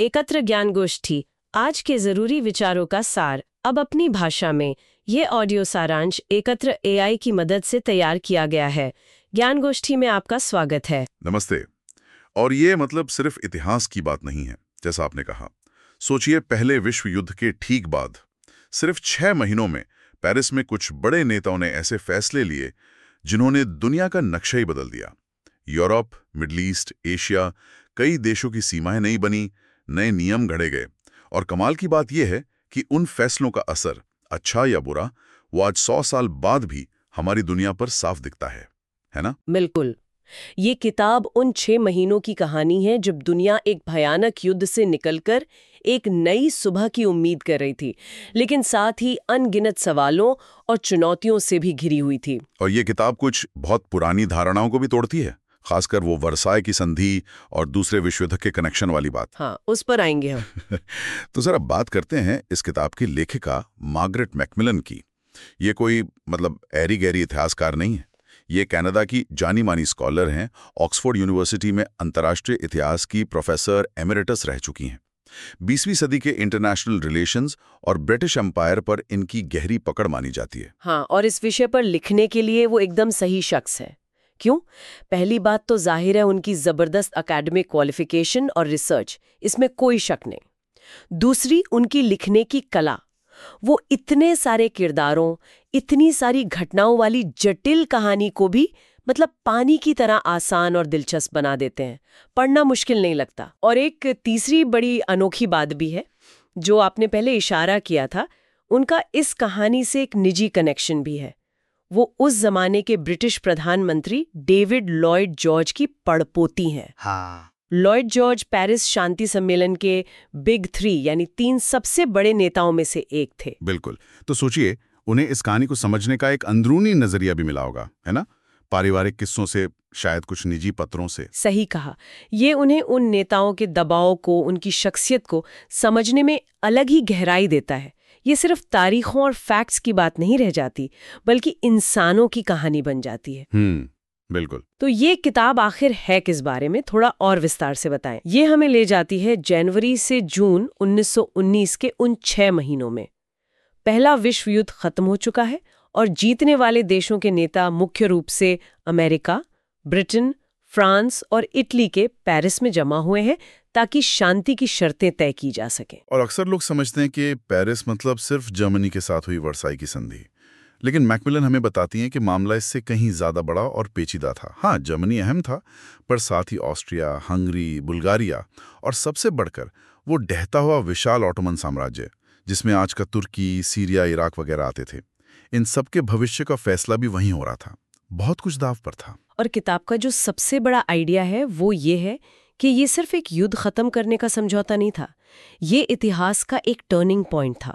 एकत्र ज्ञान गोष्ठी, आज के जरूरी विचारों का सार, अब अपनी भाषा में। ये ऑडियो सारांश एकत्र एआई की मदद से तैयार किया गया है। ज्ञान गोष्ठी में आपका स्वागत है। नमस्ते। और ये मतलब सिर्फ इतिहास की बात नहीं है, जैसा आपने कहा। सोचिए, पहले विश्व युद्ध के ठीक बाद सिर्फ 6 महीनों में पेरिस में कुछ बड़े नेताओं ने ऐसे फैसले लिए जिन्होंने दुनिया का नक्शा ही बदल दिया। यूरोप, मिडल ईस्ट, एशिया, कई देशों की सीमाएं नई बनी, नए नियम घड़े गए। और कमाल की बात यह है कि उन फैसलों का असर, अच्छा या बुरा, वो आज 100 साल बाद भी हमारी दुनिया पर साफ दिखता है ना? बिल्कुल। ये किताब उन 6 महीनों की कहानी है जब दुनिया एक भयानक युद्ध से निकलकर एक नई सुबह की उम्मीद कर रही थी, लेकिन साथ ही अनगिनत सवालों और चुनौतियों से भी घिरी हुई थी। और ये किताब कुछ बहुत पुरानी धारणाओं को भी तोड़ती है, खासकर वो वर्साय की संधि और दूसरे विश्व युद्ध के कनेक्शन वाली बात। हाँ, उस पर आएंगे हम। तो सर, अब बात करते हैं इस किताब की लेखिका मार्गरेट मैकमिलन की। ये कोई ऐरी गैरी इतिहासकार नहीं है। ये कनाडा की जानी मानी स्कॉलर हैं, ऑक्सफोर्ड यूनिवर्सिटी में अंतर्राष्ट्रीय इतिहास की प्रोफेसर एमेरिटस रह चुकी हैं। 20वीं सदी के इंटरनेशनल रिलेशंस और ब्रिटिश एम्पायर पर इनकी गहरी पकड़ मानी जाती है। हाँ, और इस विषय पर लिखने के लिए वो एकदम सही शख्स है। क्यों? पहली बात तो जाहिर है उनकी जबरदस्त एकेडमिक क्वालिफिकेशन और रिसर्च, इसमें कोई शक नहीं। दूसरी, उनकी लिखने की कला। वो इतने सारे किरदारों, इतनी सारी घटनाओं वाली जटिल कहानी को भी पानी की तरह आसान और दिलचस्प बना देते हैं। पढ़ना मुश्किल नहीं लगता। और एक तीसरी बड़ी अनोखी बात भी है, जो आपने पहले इशारा किया था, उनका इस कहानी से एक निजी कनेक्शन भी है। वो उस जमाने के ब्रिटिश प्रधानमंत्री डेविड लॉयड जॉर्ज की पड़पोती हैं। हाँ। लॉयड जॉर्ज पेरिस शांति सम्मेलन के बिग 3 यानी 3 सबसे बड़े नेताओं में से एक थे। बिल्कुल। तो सोचिए, उन्हें इस कहानी को समझने का एक अंदरूनी नजरिया भी मिला होगा, है ना? पारिवारिक किस्सों से, शायद कुछ निजी पत्रों से। सही कहा। ये उन्हें उन नेताओं के दबाव को, उनकी शख्सियत को समझने में अलग ही गहराई देता है। ये सिर्फ तारीखों और फैक्ट्स की बात नहीं रह जाती, बल्कि इंसानों की कहानी बन जाती है। बिल्कुल। तो ये किताब आखिर है किस बारे में, थोड़ा और विस्तार से बताएं। ये हमें ले जाती है जनवरी से जून 1919 के उन 6 महीनों में। पहला विश्व युद्ध खत्म हो चुका है और जीतने वाले देशों के नेता मुख्य रूप से अमेरिका, ब्रिटेन, फ्रांस और इटली के पेरिस में जमा हुए हैं ताकि शांति की शर्तें तय की जा सकें। और अक्सर लोग समझते हैं कि पेरिस मतलब सिर्फ जर्मनी के साथ हुई वर्साई की संधि, लेकिन मैकमिलन हमें बताती हैं कि मामला इससे कहीं ज्यादा बड़ा और पेचीदा था। हाँ, जर्मनी अहम था, पर साथ ही ऑस्ट्रिया, हंगरी, बुल्गारिया और सबसे बढ़कर वो ढहता हुआ विशाल ऑटोमन साम्राज्य, जिसमें आज का तुर्की, सीरिया, इराक वगैरह आते थे, इन सब के भविष्य का फैसला भी वहीं हो रहा था। बहुत कुछ दांव पर था। और किताब का जो सबसे बड़ा आइडिया है वो ये है कि ये सिर्फ एक युद्ध खत्म करने का समझौता नहीं था, ये इतिहास का एक टर्निंग पॉइंट था।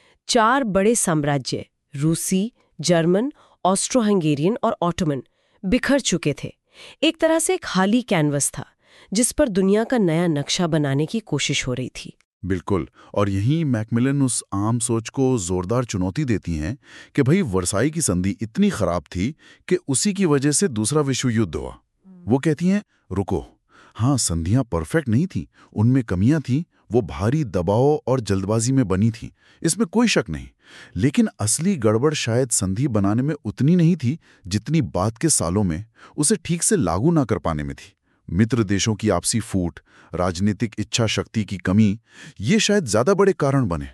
4 बड़े साम्राज्य, रूसी, जर्मन, ऑस्ट्रो हंगेरियन और ऑटोमन, बिखर चुके थे। एक तरह से एक खाली कैनवस था जिस पर दुनिया का नया नक्शा बनाने की कोशिश हो रही थी। बिल्कुल। और यहीं मैकमिलन उस आम सोच को जोरदार चुनौती देती हैं कि भाई, वर्साई की संधि इतनी खराब थी कि उसी की वजह से दूसरा विश्व युद्ध हुआ। वो कहती हैं, रुको, हाँ, संधियां परफेक्ट नहीं थी, उनमें कमियां थीं, वो भारी दबाव और जल्दबाजी में बनी थी, इसमें कोई शक नहीं। लेकिन असली गड़बड़ शायद संधि बनाने में उतनी नहीं थी जितनी बाद के सालों में उसे ठीक से लागू ना कर पाने में थी। मित्र देशों की आपसी फूट, राजनीतिक इच्छा शक्ति की कमी, ये शायद ज्यादा बड़े कारण बने।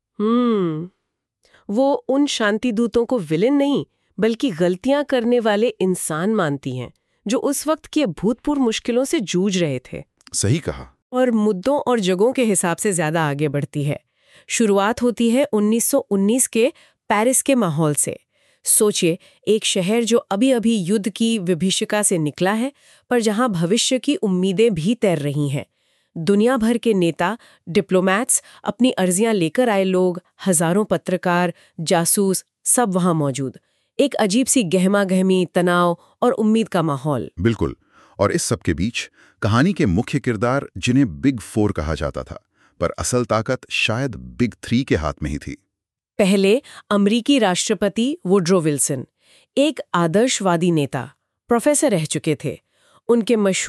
वो उन शांति दूतों को विलेन नहीं, बल्कि गलतियां करने वाले इंसान मानती हैं, जो उस वक्त की अभूतपूर्व मुश्किलों से जूझ रहे थे। सही कहा। और मुद्दों और जगहों के हिसाब से ज्यादा आगे बढ़ती है। शुरुआत होती है 1919 के पेरिस के माहौल से। सोचिए, एक शहर जो अभी अभी युद्ध की विभीषिका से निकला है, पर जहां भविष्य की उम्मीदें भी तैर रही हैं। दुनिया भर के नेता, डिप्लोमैट्स, अपनी अर्जियां लेकर आए लोग, हजारों पत्रकार, जासूस, सब वहां मौजूद। एक अजीब सी गहमा गहमी, तनाव और उम्मीद का माहौल। बिल्कुल। और इस सब के बीच कहानी के मुख्य किरदार, जिन्हें बिग 4 कहा जाता था, पर असल ताकत शायद बिग 3 के हाथ में ही थी। पहले अमेरिकी राष्ट्रपति वुड्रो विल्सन, एक आदर्शवादी नेता, प्रोफेसर रह चुके थे। उनके मशहूर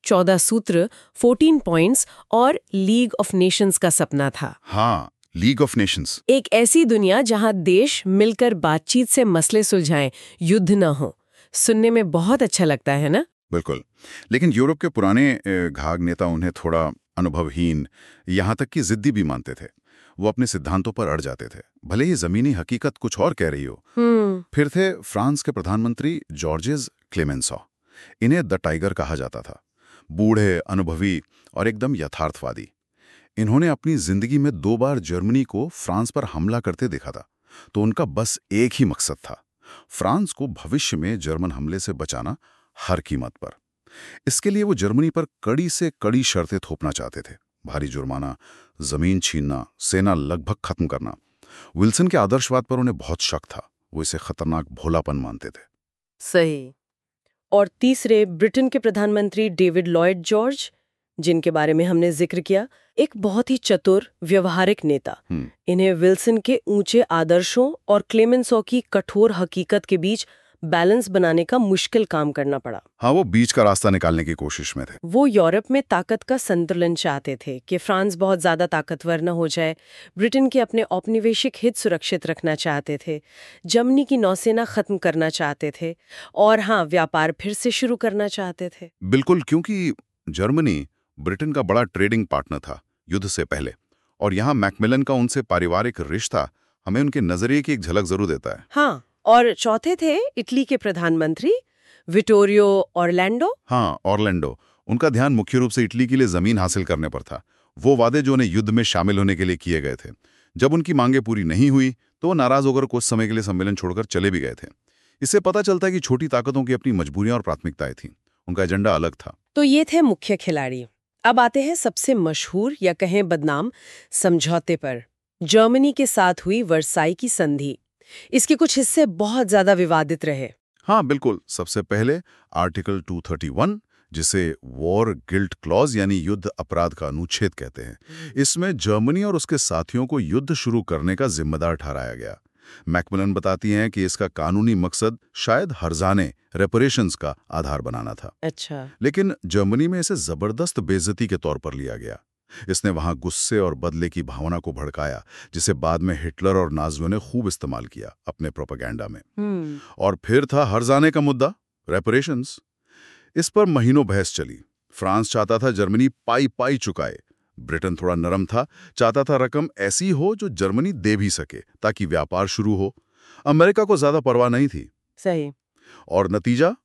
14 सूत्र, 14 पॉइंट्स और लीग ऑफ नेशंस का सपना था। हाँ, लीग ऑफ नेशंस। एक ऐसी दुनिया जहां देश मिलकर बातचीत से मसले सुलझाएं, युद्ध न हो। सुनने में बहुत अच्छा लगता है ना? बिल्कुल। लेकिन यूरोप के पुराने घाग नेता उन्हें थोड़ा अनुभवहीन, यहाँ तक कि जिद्दी भी मानते थे। वो अपने सिद्धांतों पर अड़ जाते थे, भले ही जमीनी हकीकत कुछ और कह रही हो। फिर थे फ्रांस के प्रधानमंत्री जॉर्जेस क्लेमेंसो। इन्हें द टाइगर कहा जाता था। बूढ़े, अनुभवी और एकदम यथार्थवादी। इन्होंने अपनी जिंदगी में 2 बार जर्मनी को फ्रांस पर हमला करते देखा था, तो उनका बस एक ही मकसद था, फ्रांस को भविष्य में जर्मन हमले से बचाना, हर कीमत पर। इसके लिए वो जर्मनी पर कड़ी से कड़ी शर्तें थोपना चाहते थे। भारी जुर्माना, जमीन छीनना, सेना लगभग खत्म करना। विल्सन के आदर्शवाद पर उन्हें बहुत शक था। वो इसे खतरनाक भोलापन मानते थे। सही। और तीसरे ब्रिटेन के प्रधानमंत्री डेविड लॉयड जॉर्ज, जिनके बारे में हमने जिक्र किया, एक बहुत ही चतुर, व्यवहारिक नेता। इन्हें विल्सन के ऊंचे आदर्शों और क्लेमेंसो की कठोर हकीकत के बीच बैलेंस बनाने का मुश्किल काम करना पड़ा। हाँ, वो बीच का रास्ता निकालने की कोशिश में थे। वो यूरोप में ताकत का संतुलन चाहते थे कि फ्रांस बहुत ज्यादा ताकतवर न हो जाए। ब्रिटेन के अपने औपनिवेशिक हित सुरक्षित रखना चाहते थे। जर्मनी की नौसेना खत्म करना चाहते थे। और हाँ, व्यापार फिर से शुरू करना चाहते थे। बिल्कुल, क्योंकि जर्मनी ब्रिटेन का बड़ा ट्रेडिंग पार्टनर था युद्ध से पहले। और यहाँ मैकमिलन का उनसे पारिवारिक रिश्ता हमें उनके नजरिए की एक झलक जरूर देता है। हाँ, और चौथे थे इटली के प्रधानमंत्री विटोरियो ऑरलैंडो। हाँ, ऑरलैंडो। उनका ध्यान मुख्य रूप से इटली के लिए जमीन हासिल करने पर था। वो वादे जो उन्हें युद्ध में शामिल होने के लिए किए गए थे, जब उनकी मांगे पूरी नहीं हुई तो वो नाराज होकर कुछ समय के लिए सम्मेलन छोड़कर चले भी गए थे। इससे पता चलता है कि छोटी ताकतों की अपनी मजबूरियां और प्राथमिकताएं थीं। उनका एजेंडा अलग था। तो ये थे मुख्य खिलाड़ी। अब आते हैं सबसे मशहूर या कहें बदनाम समझौते पर, जर्मनी के साथ हुई वर्साई की संधि। इसके कुछ हिस्से बहुत ज्यादा विवादित रहे। हाँ, बिल्कुल। सबसे पहले आर्टिकल 231, जिसे वॉर गिल्ट क्लॉज यानी युद्ध अपराध का अनुच्छेद कहते हैं। इसमें जर्मनी और उसके साथियों को युद्ध शुरू करने का जिम्मेदार ठहराया गया। मैकमिलन बताती हैं कि इसका कानूनी मकसद शायद हर्जाने, रेपरेशंस का आधार बनाना था। अच्छा। लेकिन जर्मनी में इसे जबरदस्त बेइज्जती के तौर पर लिया गया। इसने वहां गुस्से और बदले की भावना को भड़काया, जिसे बाद में हिटलर और नाजियों ने खूब इस्तेमाल किया अपने प्रोपेगेंडा में। और फिर था हर्जाने का मुद्दा, रेपरेशंस। इस पर महीनों बहस चली। फ्रांस चाहता था जर्मनी पाई पाई चुकाए। ब्रिटेन थोड़ा नरम था, चाहता था रकम ऐसी हो जो जर्मनी दे भी सके ताकि व्यापार शुरू हो। अमेरिका को ज्यादा परवाह नहीं थी। सही। और नतीजा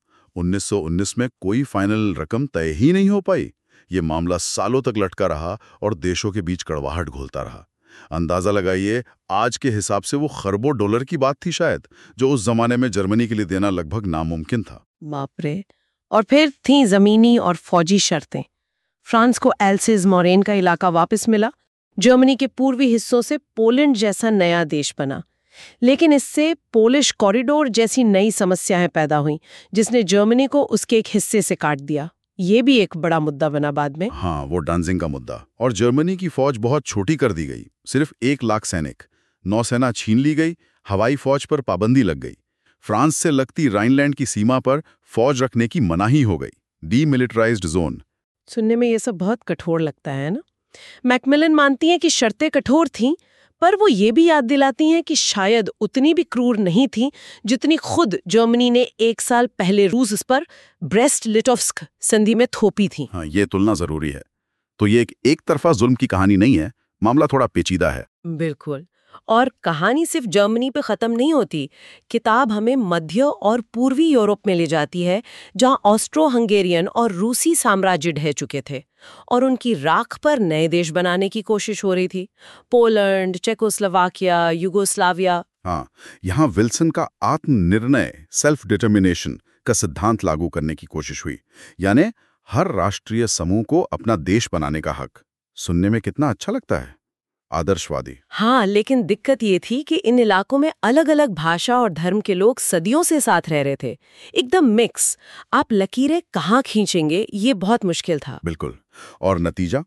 1919 में कोई फाइनल रकम तय ही नहीं हो पाई। ये मामला सालों तक लटका रहा और देशों के बीच कड़वाहट घोलता रहा। अंदाजा लगाइए, आज के हिसाब से वो खरबों डॉलर की बात थी शायद, जो उस जमाने में जर्मनी के लिए देना लगभग नामुमकिन था। बाप रे। और फिर थी जमीनी और फौजी शर्तें। फ्रांस को एल्सेस मोरेन का इलाका वापस मिला। जर्मनी के पूर्वी हिस्सों से पोलैंड जैसा नया देश बना। लेकिन इससे पोलिश कॉरिडोर जैसी नई समस्याएं पैदा हुईं, जिसने जर्मनी को उसके एक हिस्से से काट दिया। ये भी एक बड़ा मुद्दा बना बाद में। हाँ, वो डांजिंग का मुद्दा। और जर्मनी की फौज बहुत छोटी कर दी गई, सिर्फ 1 लाख सैनिक। नौसेना छीन ली गई, हवाई फौज पर पाबंदी लग गई। फ्रांस से लगती राइनलैंड की सीमा पर फौज रखने की मनाही हो गई, डीमिलिटराइज्ड जोन। सुनने में ये सब बहुत कठोर लगता है ना। मैकमिलन मानती हैं कि शर्तें कठोर थीं, पर वो ये भी याद दिलाती हैं कि शायद उतनी भी क्रूर नहीं थी जितनी खुद जर्मनी ने 1 साल पहले रूस पर ब्रेस्ट लिटोव्स्क संधि में थोपी थी। हाँ, ये तुलना जरूरी है। तो ये एक तरफा जुल्म की कहानी नहीं है, मामला थोड़ा पेचीदा है। बिल्कुल। और कहानी सिर्फ जर्मनी पे खत्म नहीं होती। किताब हमें मध्य और पूर्वी यूरोप में ले जाती है, जहां ऑस्ट्रो हंगेरियन और रूसी साम्राज्य ढह चुके थे और उनकी राख पर नए देश बनाने की कोशिश हो रही थी। Poland, Czechoslovakia, Yugoslavia. हाँ, यहाँ विल्सन का आत्मनिर्णय, सेल्फ डिटर्मिनेशन का सिद्धांत लागू करने की कोशिश हुई, यानी हर राष्ट्रीय समूह को अपना देश बनाने का हक। सुनने में कितना अच्छा लगता है, आदर्शवादी। हाँ, लेकिन दिक्कत ये थी कि इन इलाकों में अलग अलग भाषा और धर्म के लोग सदियों से साथ रह रहे थे, एकदम मिक्स। आप लकीरें कहाँ खींचेंगे, ये बहुत मुश्किल था। बिल्कुल। और नतीजा,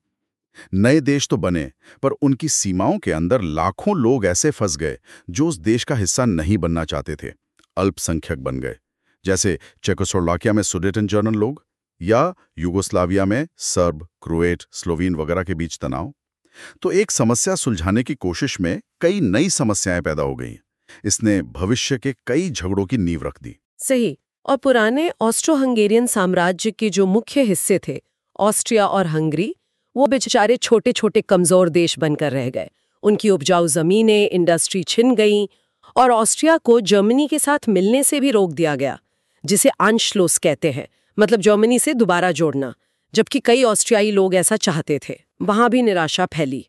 नए देश तो बने, पर उनकी सीमाओं के अंदर लाखों लोग ऐसे फंस गए जो उस देश का हिस्सा नहीं बनना चाहते थे। अल्पसंख्यक बन गए, जैसे चेकोस्लोवाकिया में सुडेटन जर्मन लोग, या युगोस्लाविया में सर्ब, क्रोएट, स्लोवीन वगैरह के बीच तनाव। तो एक समस्या सुलझाने की कोशिश में कई नई समस्याएं पैदा हो गई। इसने भविष्य के कई झगड़ों की नींव रख दी। सही। और पुराने ऑस्ट्रो हंगेरियन साम्राज्य के जो मुख्य हिस्से थे, ऑस्ट्रिया और हंगरी, वो बेचारे छोटे छोटे कमजोर देश बनकर रह गए। उनकी उपजाऊ जमीनें, इंडस्ट्री छिन गई और ऑस्ट्रिया को जर्मनी के साथ मिलने से भी रोक दिया गया, जिसे आंशलोस कहते हैं, मतलब जर्मनी से दोबारा जोड़ना। जबकि कई ऑस्ट्रियाई लोग ऐसा चाहते थे। वहां भी निराशा फैली।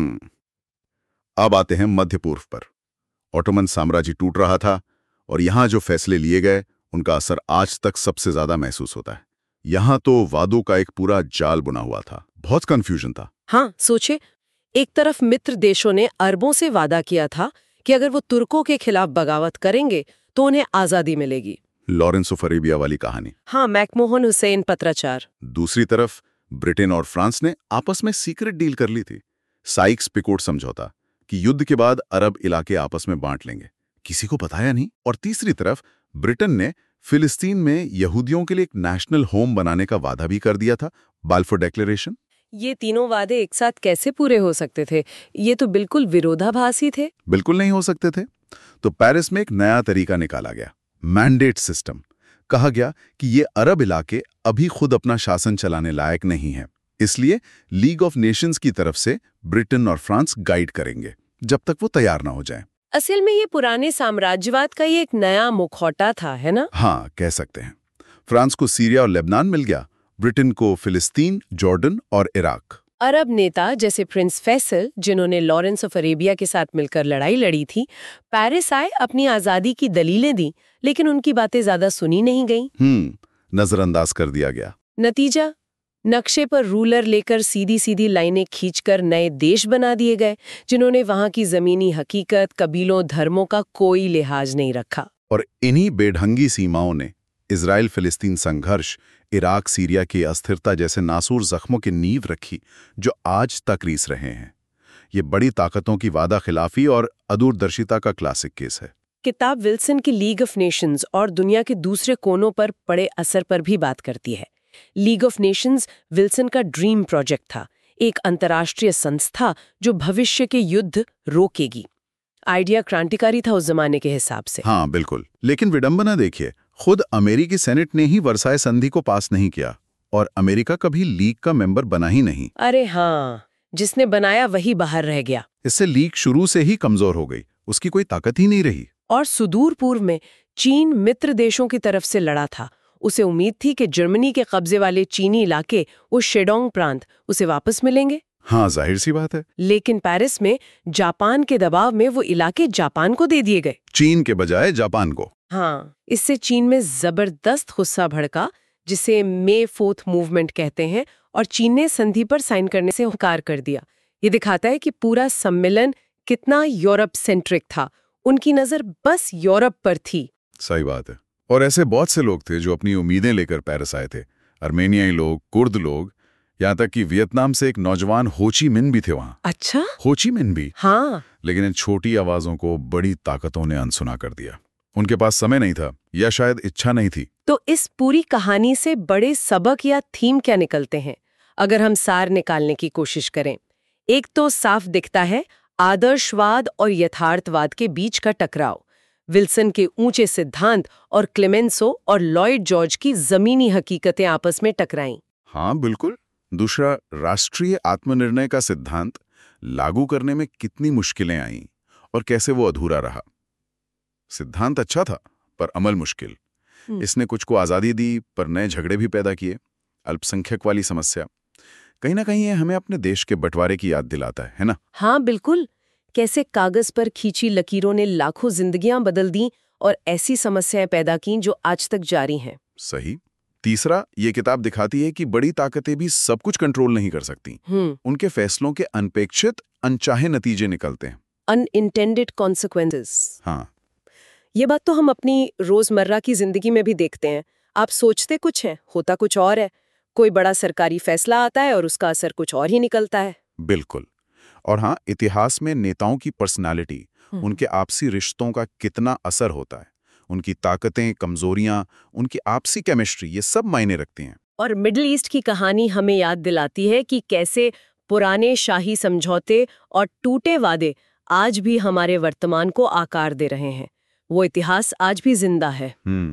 अब आते हैं मध्य पूर्व पर। ऑटोमन साम्राज्य टूट रहा था और यहां जो फैसले लिए गए उनका असर आज तक सबसे ज्यादा महसूस होता है। यहां तो वादों का एक पूरा जाल बुना हुआ था, बहुत कंफ्यूजन था। हाँ, सोचे, एक तरफ मित्र देशों ने अरबों से वादा किया था कि अगर वो तुर्कों के खिलाफ बगावत करेंगे तो उन्हें आजादी मिलेगी। लॉरेंस ऑफ अरेबिया वाली कहानी। हाँ, मैकमोहन हुसैन पत्राचार। दूसरी तरफ ब्रिटेन और फ्रांस ने आपस में सीक्रेट डील कर ली थी, साइक्स पिकोट समझौता, कि युद्ध के बाद अरब इलाके आपस में बांट लेंगे। किसी को बताया नहीं। और तीसरी तरफ ब्रिटेन ने फिलिस्तीन में यहूदियों के लिए एक नेशनल होम बनाने का वादा भी कर दिया था, बाल्फोर डिक्लेरेशन। ये तीनों वादे एक साथ कैसे पूरे हो सकते थे? ये तो बिल्कुल विरोधाभासी थे। बिल्कुल नहीं हो सकते थे। तो पेरिस में एक नया तरीका निकाला गया, मैंडेट सिस्टम। कहा गया कि ये अरब इलाके अभी खुद अपना शासन चलाने लायक नहीं है, इसलिए लीग ऑफ नेशंस की तरफ से ब्रिटेन और फ्रांस गाइड करेंगे जब तक वो तैयार ना हो जाएं। असल में ये पुराने साम्राज्यवाद का ही एक नया मुखौटा था, है ना? हाँ, कह सकते हैं। फ्रांस को सीरिया और लेबनान मिल गया, ब्रिटेन को फिलिस्तीन, जॉर्डन और इराक। अरब नेता जैसे प्रिंस फैसल, जिन्होंने लॉरेंस ऑफ अरेबिया के साथ मिलकर लड़ाई लड़ी थी, पेरिस आए, अपनी आजादी की दलीलें दी, लेकिन उनकी बातें ज्यादा सुनी नहीं गईं। नजरअंदाज कर दिया गया। नतीजा, नक्शे पर रूलर लेकर सीधी सीधी लाइनें खींचकर नए देश बना दिए गए, जिन्होंने वहां की जमीनी हकीकत, कबीलों, धर्मों का कोई लिहाज नहीं रखा। और इन्हीं बेढंगी सीमाओं ने इजराइल फिलिस्तीन संघर्ष, इराक सीरिया की अस्थिरता जैसे नासूर जख्मों की नींव रखी, जो आज तक रीस रहे हैं। ये बड़ी ताकतों की वादा खिलाफी और अदूरदर्शिता का क्लासिक केस है। किताब विल्सन की लीग ऑफ नेशंस और दुनिया के दूसरे कोनों पर पड़े असर पर भी बात करती है। लीग ऑफ नेशंस विल्सन का ड्रीम प्रोजेक्ट था, एक अंतर्राष्ट्रीय संस्था जो भविष्य के युद्ध रोकेगी। आइडिया क्रांतिकारी था उस जमाने के हिसाब से। हाँ, बिल्कुल। लेकिन विडंबना देखिए, खुद अमेरिकी सेनेट ने ही वर्साई संधि को पास नहीं किया और अमेरिका कभी लीग का मेंबर बना ही नहीं। अरे हाँ, जिसने बनाया वही बाहर रह गया। इससे लीग शुरू से ही कमजोर हो गई, उसकी कोई ताकत ही नहीं रही। और सुदूर पूर्व में चीन मित्र देशों की तरफ से लड़ा था। उसे उम्मीद थी कि जर्मनी के कब्जे वाले चीनी इलाके, वो शेडोंग प्रांत, उसे वापस मिलेंगे। हाँ, जाहिर सी बात है। लेकिन पेरिस में जापान के दबाव में वो इलाके जापान को दे दिए गए, चीन के बजाय जापान को। हाँ, इससे चीन में जबरदस्त गुस्सा भड़का, जिसे मे 4th मूवमेंट कहते हैं, और चीन ने संधि पर साइन करने से इनकार कर दिया। ये दिखाता है कि पूरा सम्मेलन कितना यूरोप सेंट्रिक था। उनकी नजर बस यूरोप पर थी। सही बात है। और ऐसे बहुत से लोग थे जो अपनी उम्मीदें लेकर पेरिस आए थे। अर्मेनियाई लोग, कुर्द लोग, यहाँ तक कि वियतनाम से एक नौजवान हो ची मिन भी थे वहाँ। अच्छा? हो ची मिन भी? हाँ। लेकिन इन छोटी आवाजों को बड़ी ताकतों ने अनसुना कर दिया। उनके पास समय नहीं था या शायद इच्छा नहीं थी। तो इस पूरी कहानी से बड़े सबक या थीम क्या निकलते हैं, अगर हम सार निकालने की कोशिश करें? एक तो साफ दिखता है, आदर्शवाद और यथार्थवाद के बीच का टकराव। विल्सन के ऊंचे सिद्धांत और क्लेमेंसो और लॉयड जॉर्ज की जमीनी हकीकतें आपस में टकराईं। हाँ, बिल्कुल। दूसरा, राष्ट्रीय आत्मनिर्णय का सिद्धांत लागू करने में कितनी मुश्किलें आईं और कैसे वो अधूरा रहा। सिद्धांत अच्छा था पर अमल मुश्किल। इसने कुछ को आज़ादी दी पर नए झगड़े भी पैदा किए। अल्पसंख्यक वाली समस्या, कहीं ना कहीं ये हमें अपने देश के बंटवारे की याद दिलाता है ना? हाँ, बिल्कुल। कैसे कागज पर खींची लकीरों ने लाखों जिंदगियां बदल दी और ऐसी समस्याएं पैदा की जो आज तक जारी हैं। सही। तीसरा, ये किताब दिखाती है कि बड़ी ताकतें भी सब कुछ कंट्रोल नहीं कर सकती। उनके फैसलों के अनपेक्षित, अनचाहे नतीजे निकलते हैं। Unintended consequences. हाँ, ये बात तो हम अपनी रोजमर्रा की जिंदगी में भी देखते हैं। आप सोचते कुछ है, होता कुछ और है। कोई बड़ा सरकारी फैसला आता है और उसका असर कुछ और ही निकलता है। बिल्कुल। और हाँ, इतिहास में नेताओं की पर्सनालिटी, उनके आपसी रिश्तों का कितना असर होता है, उनकी ताकतें, कमजोरियां, उनकी आपसी केमिस्ट्री, ये सब मायने रखती हैं। और मिडिल ईस्ट की कहानी हमें याद दिलाती है कि कैसे पुराने शाही समझौते और टूटे वादे आज भी हमारे वर्तमान को आकार दे रहे हैं। वो इतिहास आज भी जिंदा है।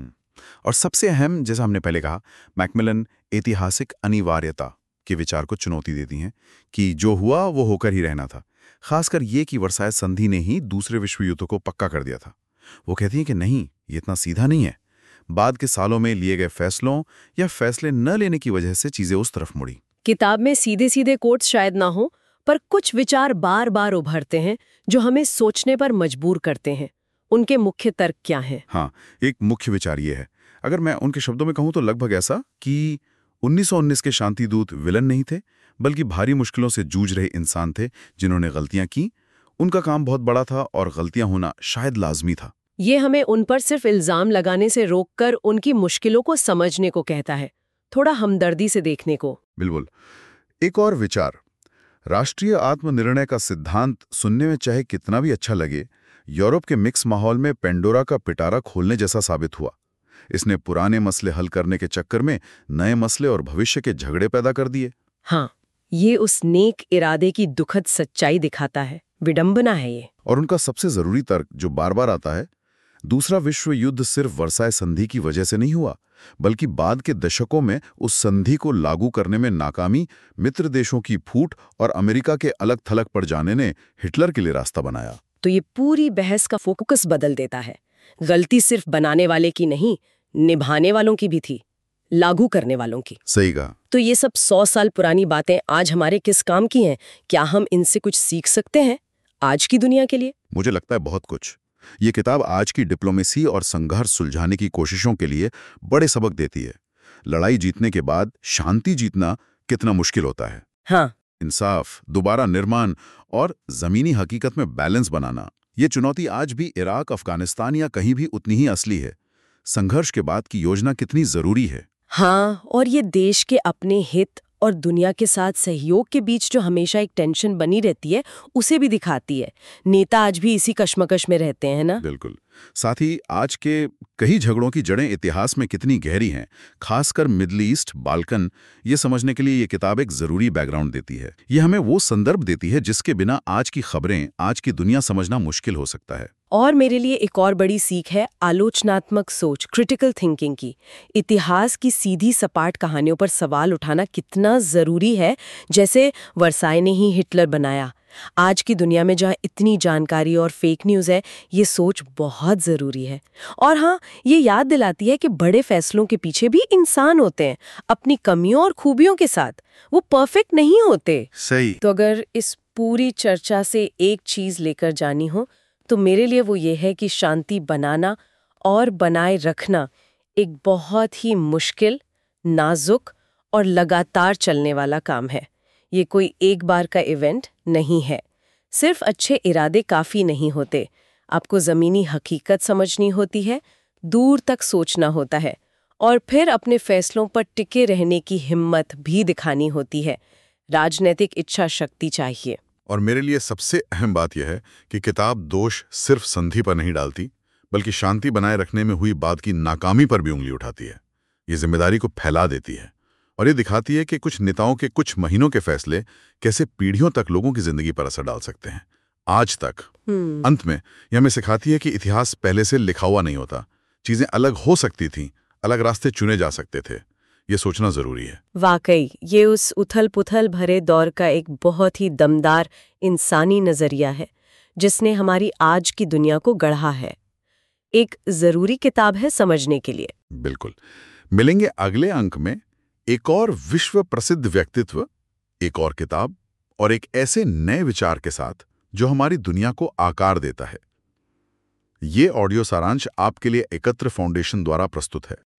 और सबसे अहम, जैसा हमने पहले कहा, मैकमिलन ऐतिहासिक अनिवार्यता के विचार को चुनौती देती हैं कि जो हुआ वो होकर ही रहना था। खासकर ये कि वर्साय संधि ने ही दूसरे विश्व युद्ध को पक्का कर दिया था। वो कहती हैं कि नहीं, ये इतना सीधा नहीं है। बाद के सालों में लिए गए फैसलों या फैसले न लेने की वजह से चीजें उस तरफ मुड़ी। किताब में सीधे सीधे कोट्स शायद ना हो, पर कुछ विचार बार बार उभरते हैं जो हमें सोचने पर मजबूर करते हैं। उनके मुख्य तर्क क्या हैं? हाँ, एक मुख्य विचार ये है, अगर मैं उनके शब्दों में कहूं तो लगभग ऐसा कि 1919 के शांति दूत विलन नहीं थे, बल्कि भारी मुश्किलों से जूझ रहे इंसान थे जिन्होंने गलतियां की। उनका काम बहुत बड़ा था और गलतियां होना शायद लाजमी था। ये हमें उन पर सिर्फ इल्जाम लगाने से रोककर उनकी मुश्किलों को समझने को कहता है, थोड़ा हमदर्दी से देखने को। बिल्कुल। एक और विचार, राष्ट्रीय आत्मनिर्णय का सिद्धांत सुनने में चाहे कितना भी अच्छा लगे, यूरोप के मिक्स माहौल में पेंडोरा का पिटारा खोलने जैसा साबित हुआ। इसने पुराने मसले हल करने के चक्कर में नए मसले और भविष्य के झगड़े पैदा कर दिए। हाँ, ये उस नेक इरादे की दुखद सच्चाई दिखाता है। विडंबना है ये। और उनका सबसे जरूरी तर्क जो बार बार आता है, दूसरा विश्व युद्ध सिर्फ वर्साय संधि की वजह से नहीं हुआ, बल्कि बाद के दशकों में उस संधि को लागू करने में नाकामी, मित्र देशों की फूट और अमेरिका के अलग थलग पड़ जाने ने हिटलर के लिए रास्ता बनाया। तो ये पूरी बहस का फोकस बदल देता है। गलती सिर्फ बनाने वाले की नहीं, निभाने वालों की भी थी, लागू करने वालों की। सही कहा। तो ये सब 100 साल पुरानी बातें आज हमारे किस काम की हैं? क्या हम इनसे कुछ सीख सकते हैं आज की दुनिया के लिए? मुझे लगता है बहुत कुछ। ये किताब आज की डिप्लोमेसी और संघर्ष सुलझाने की कोशिशों के लिए बड़े सबक देती है। लड़ाई जीतने के बाद शांति जीतना कितना मुश्किल होता है। हाँ, इंसाफ, दोबारा निर्माण और जमीनी हकीकत में बैलेंस बनाना, ये चुनौती आज भी इराक, अफगानिस्तान या कहीं भी उतनी ही असली है। संघर्ष के बाद की योजना कितनी जरूरी है। हाँ, और ये देश के अपने हित और दुनिया के साथ सहयोग के बीच जो हमेशा एक टेंशन बनी रहती है, उसे भी दिखाती है। नेता आज भी इसी कश्मकश में रहते हैं ना? बिल्कुल। साथ ही आज के कई झगड़ों की जड़ें इतिहास में कितनी गहरी हैं, खासकर मिडल ईस्ट, बाल्कन, ये समझने के लिए ये किताब एक जरूरी बैकग्राउंड देती है। ये हमें वो संदर्भ देती है जिसके बिना आज की खबरें, आज की दुनिया समझना मुश्किल हो सकता है। और मेरे लिए एक और बड़ी सीख है आलोचनात्मक सोच, क्रिटिकल थिंकिंग की। इतिहास की सीधी सपाट कहानियों पर सवाल उठाना कितना जरूरी है, जैसे वर्साय ने ही हिटलर बनाया। आज की दुनिया में जहाँ इतनी जानकारी और फेक न्यूज़ है, ये सोच बहुत ज़रूरी है। और हाँ, ये याद दिलाती है कि बड़े फैसलों के पीछे भी इंसान होते हैं, अपनी कमियों और खूबियों के साथ। वो परफेक्ट नहीं होते। सही। तो अगर इस पूरी चर्चा से एक चीज़ लेकर जानी हो, तो मेरे लिए वो ये है कि शांति बनाना और बनाए रखना एक बहुत ही मुश्किल, नाजुक और लगातार चलने वाला काम है। ये कोई एक बार का इवेंट नहीं है। सिर्फ अच्छे इरादे काफ़ी नहीं होते। आपको ज़मीनी हकीकत समझनी होती है, दूर तक सोचना होता है और फिर अपने फैसलों पर टिके रहने की हिम्मत भी दिखानी होती है। राजनीतिक इच्छा शक्ति चाहिए। और मेरे लिए सबसे अहम बात यह है कि किताब दोष सिर्फ संधि पर नहीं डालती, बल्कि शांति बनाए रखने में हुई बात की नाकामी पर भी उंगली उठाती है। ये जिम्मेदारी को फैला देती है और ये दिखाती है कि कुछ नेताओं के कुछ महीनों के फैसले कैसे पीढ़ियों तक लोगों की जिंदगी पर असर डाल सकते हैं, आज तक। अंत में यह हमें सिखाती है कि इतिहास पहले से लिखा हुआ नहीं होता। चीजें अलग हो सकती थीं, अलग रास्ते चुने जा सकते थे। ये सोचना जरूरी है। वाकई ये उस उथल पुथल भरे दौर का एक बहुत ही दमदार इंसानी नजरिया है, जिसने हमारी आज की दुनिया को गढ़ा है। एक जरूरी किताब है समझने के लिए। बिल्कुल। मिलेंगे अगले अंक में एक और विश्व प्रसिद्ध व्यक्तित्व, एक और किताब और एक ऐसे नए विचार के साथ जो हमारी दुनिया को आकार देता है। ये ऑडियो सारांश आपके लिए एकत्र फाउंडेशन द्वारा प्रस्तुत है।